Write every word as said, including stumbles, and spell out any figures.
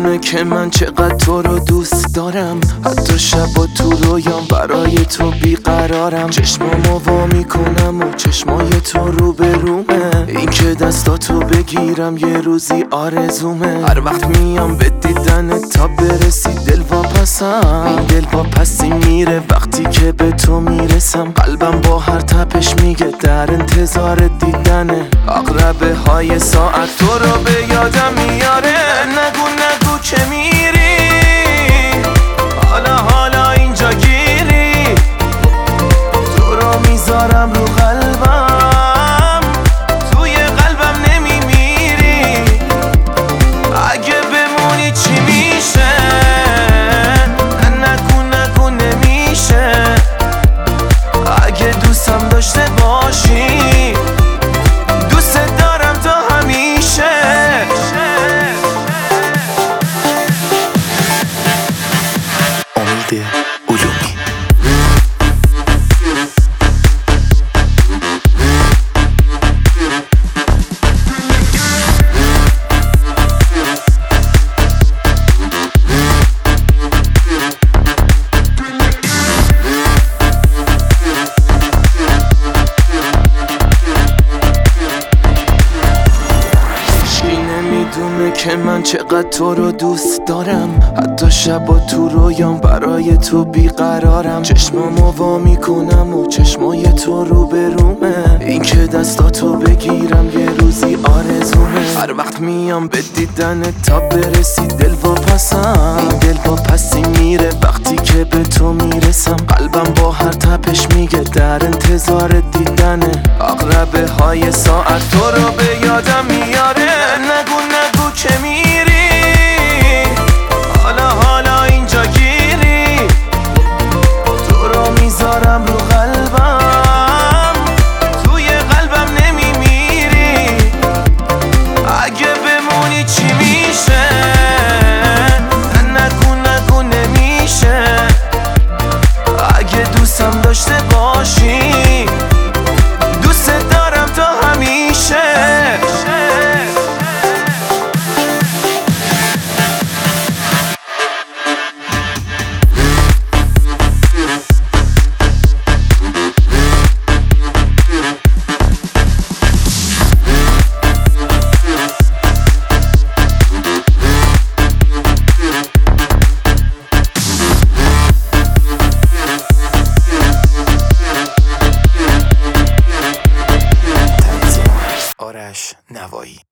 میدونه که من چقدر تو رو دوست دارم، حتی شبا تو رویام برای تو بیقرارم. چشمامو وا میکنم و چشمای تو رو به رومه، این که دستاتو بگیرم یه روزی آرزومه. هر وقت میام به دیدن تا برسی دل واپسم، این دل واپسی میره وقتی که به تو میرسم. قلبم با هر تپش میگه در انتظار دیدنه، عقربه های ساعت تو رو به یادم میاره. نگو نگو که میری، حالا حالا اینجا گیری، تو رو میذارم رو قلبم، توی قلبم نمیمیری. اگه بمونی چی میشه؟ نگو نگو نمیشه. اگه دوستم داشته باشی، دوست دارم تا همیشه. امید علومی. میدونه که من چقدر تو رو دوست دارم، حتی شبا تو رویام برای تو بیقرارم. چشمامو وا میکنم و چشمای تو رو به رومه، این که دستاتو بگیرم یه روزی آرزومه. هر وقت میام به دیدن تا برسی دل واپسم، این دل واپسی میره وقتی که به تو میرسم. قلبم با هر تپش میگه در انتظار دیدنه، عقربه های ساعت تو رو به یادم میاره. نگو نگو که میری، حالا حالا اینجا گیری، تو رو میذارم رو قلبم، توی قلبم نمیمیری. اگه بمونی چی میشه؟ نگو نگو نمیشه. اگه دوستم داشته باشی، دوست دارم تا همیشه. آرش نوایی.